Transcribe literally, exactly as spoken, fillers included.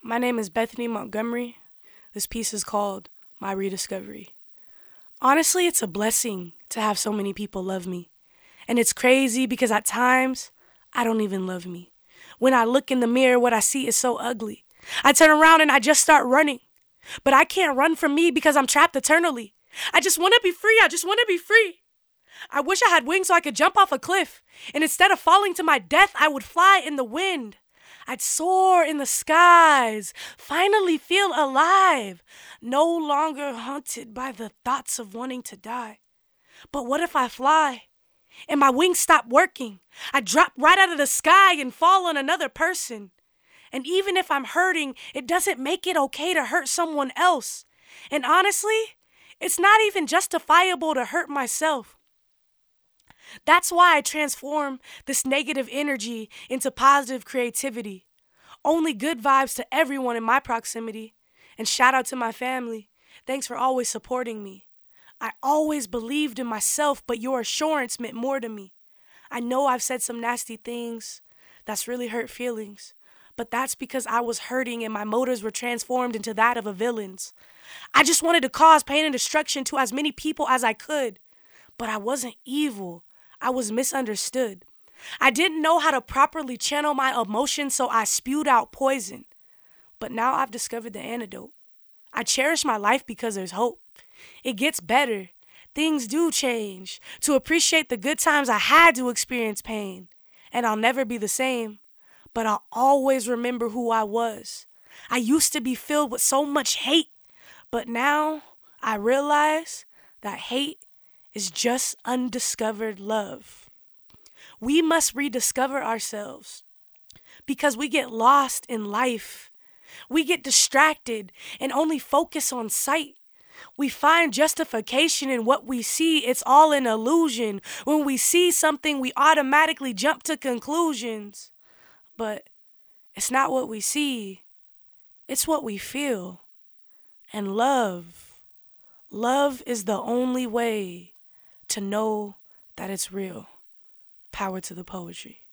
My name is Bethany Montgomery. This piece is called My Rediscovery. Honestly, it's a blessing to have so many people love me. And it's crazy because at times, I don't even love me. When I look in the mirror, what I see is so ugly. I turn around and I just start running. But I can't run from me because I'm trapped eternally. I just want to be free. I just want to be free. I wish I had wings so I could jump off a cliff. And instead of falling to my death, I would fly in the wind. I'd soar in the skies, finally feel alive, no longer haunted by the thoughts of wanting to die. But what if I fly and my wings stop working? I drop right out of the sky and fall on another person. And even if I'm hurting, it doesn't make it okay to hurt someone else. And honestly, it's not even justifiable to hurt myself. That's why I transform this negative energy into positive creativity. Only good vibes to everyone in my proximity. And shout out to my family. Thanks for always supporting me. I always believed in myself, but your assurance meant more to me. I know I've said some nasty things that's really hurt feelings, but that's because I was hurting and my motives were transformed into that of a villain's. I just wanted to cause pain and destruction to as many people as I could, but I wasn't evil. I was misunderstood. I didn't know how to properly channel my emotions, so I spewed out poison. But now I've discovered the antidote. I cherish my life because there's hope. It gets better. Things do change. To appreciate the good times I had to experience pain. And I'll never be the same, but I'll always remember who I was. I used to be filled with so much hate, but now I realize that hate is just undiscovered love. We must rediscover ourselves because we get lost in life. We get distracted and only focus on sight. We find justification in what we see. It's all an illusion. When we see something, we automatically jump to conclusions. But it's not what we see. It's what we feel. And love. Love is the only way to know that it's real. Power to the poetry.